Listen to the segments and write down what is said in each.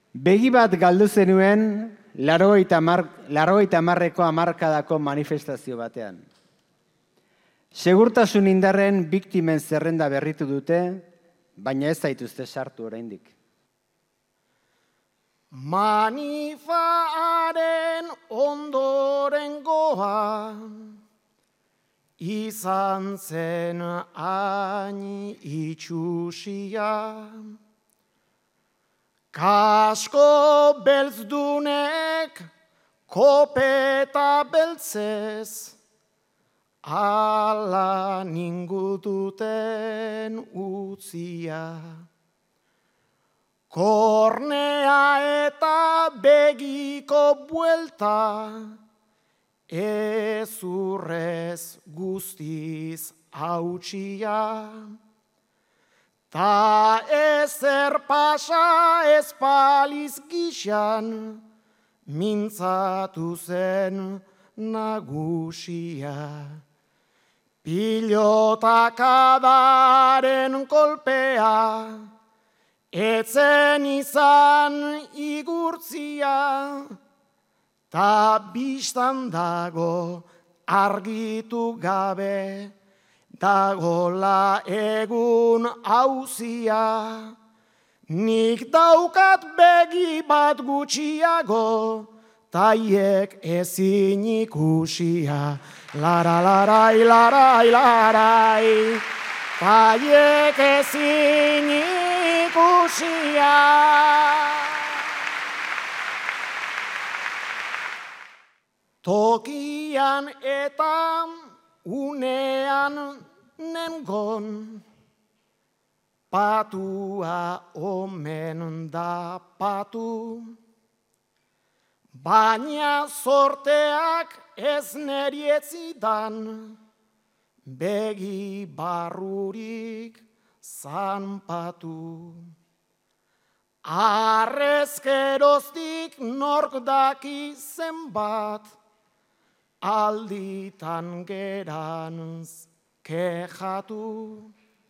Begi bat galdu zenuen 80ko hamarkadako manifestazio batean. Segurtasun indarren biktimen zerrenda berritu dute, baina ez zaituzte sartu oraindik. Manifaren ondorengoa izan zen hain itxusia. Kasko beltzdunek kopeta beltzez ala ningututen utzia. Kornea eta begiko buelta ezurrez guztiz hautsia. Ta ezer pasa espaliz gixan, mintzatu zen nagusia. Pilotakadaren kolpea, etzen izan igurtzia, ta bistan dago argitu gabe, dagola egun hauzia. Nik daukat begi bat gutxiago, taiek ezin ikusia. Lara-larai, larai-larai, taiek ezin ikusia. Tokian eta unean nengon, patua omen da patu, baina sorteak ez nerietzidan, begi barrurik zanpatu. Arrezkeroztik nork daki zenbat, alditan geranz kejatu.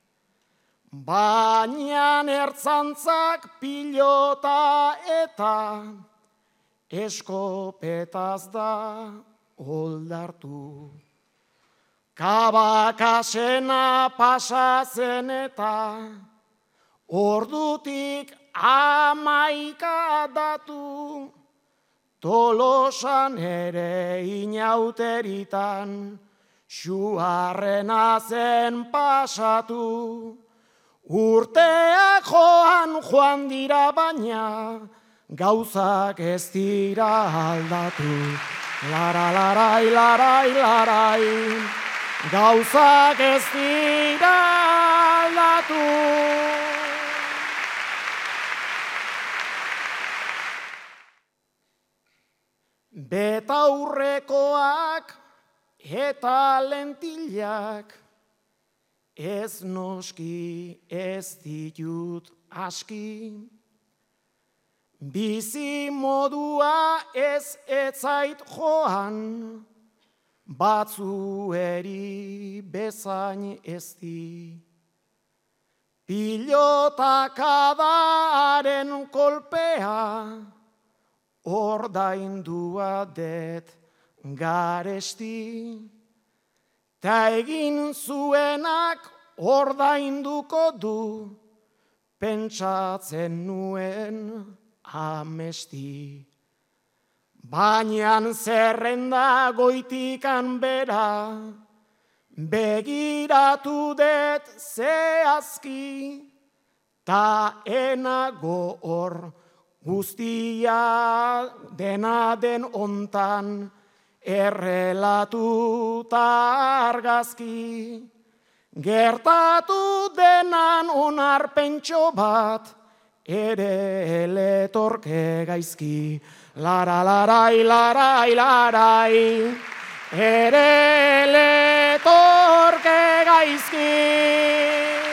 Baina ertzantzak pilota eta eskopetaz da oldartu. Kabakasena pasazen eta ordutik 11 datu. Tolosan ere inauteritan xuarrena zen pasatu. Urteak joan dira baina, gauzak ez dira aldatu. Lara-larai, larai-larai, gauzak ez dira aldatu. Betaurrekoak eta lentilak, ez noski ez ditut aski. Bizi modua ez etzait joan, batzueri bezain ezti. Pilotakadaren kolpea, ordaindua det garesti. Ta egin zuenak ordainduko du, pentsatzen nuen amesti. Baina zerrenda goitikan bera, begiratu det zehazki, ta enago hor guztia dena den ontan, errelatuta argazki. Gertatu denan onarpentxo bat, ere eletorke gaizki. Lara-larai, larai-larai, ere eletorke gaizki.